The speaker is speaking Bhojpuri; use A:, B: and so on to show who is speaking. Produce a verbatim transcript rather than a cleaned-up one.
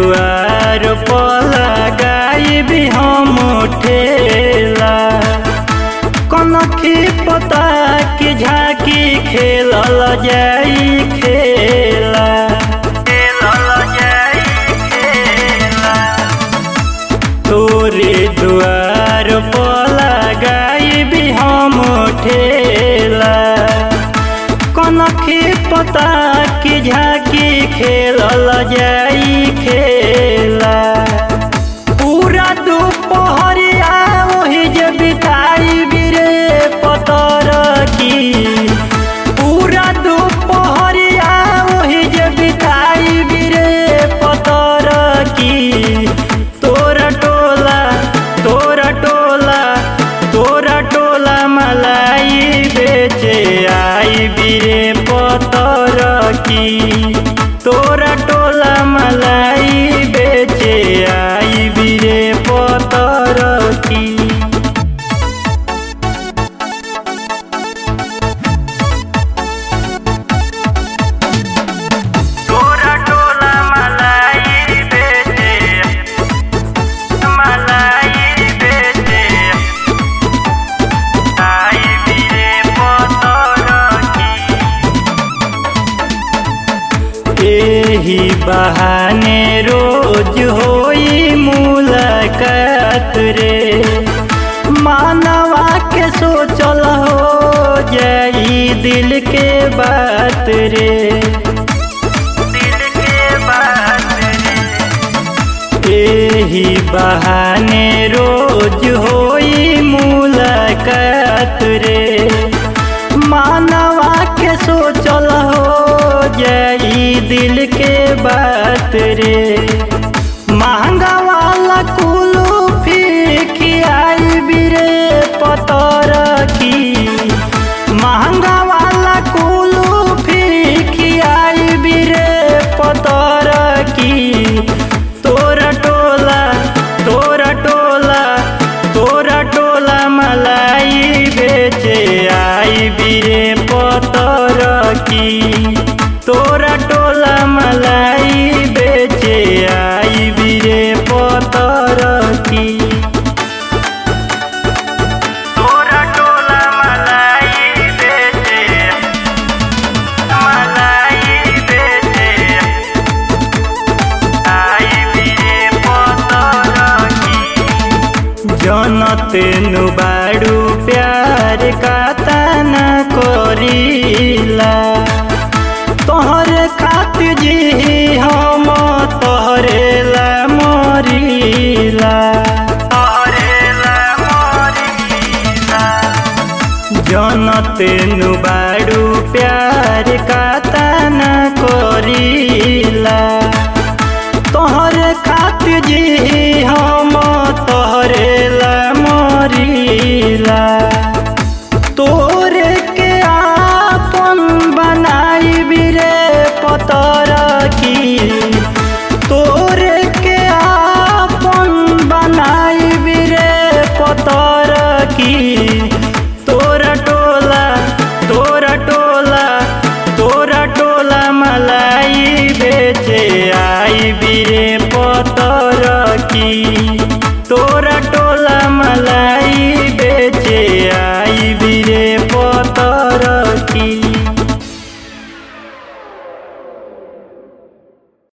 A: दुआर पर लगाई हम ठेला। कनखी पता की झाकी खेलल जाई खेला, खेलल जाई खेला। तोरे दुआर पर लगाई हम ठेला। कनखी पता की झाकी खेलल जाई खेला। पूरा दोपहरिया वही जे बिताई बिरे पतर की। पूरा दोपहरिया वही जे बिताई बिरे पतर की। तोरा टोला तोरा टोला तोरा टोला मलाई बेचे आई बिरे पतर की। तोरा टोला मलाई बेचे आई बिरे पतर की। तोरा टोला मलाई बेचे मलाई बेचे आई बिरे पतर की। एही बहाने रोज होई मुलाकात रे। मानवा के सोचल हो जाई दिल के बात रे, दिल के बात रे। एही बहाने रोज होई मुलाकात रे। मानवा के सोचल हो जाई दिल के बात रे। महंगा वाला कुल्फी खियाई बिरे पतर की। महंगा वाला कुल्फी खियाई बिरे पतर की। तोरा टोला तोरा टोला तोरा टोला मलाई बेचे आई बिरे पतर की। तोरा टोला मलाई बेचे आई बिरे पतर की। तोरा टोला मलाई बेचे मलाई बेचे आई बिरे पतर की। जनत नु बाड़ू प्यार का तना करीला। तोहरे खातिर जी हम तोहरे ला मरीला, तोहरे ला मरीला। जनत नु बाड़ू प्यार का तना करीला। तोहरे खातिर जी हम तोहरे ला मरीला। तोरे के आपन बनाई बिरे पतर की। तोरे के आपन बनाई बिरे पतर की। तोरा टोला तोरा टोला तोरा टोला मलाई बेचे आई बिरे पतर की। तोरा टोला मलाई बेचे आई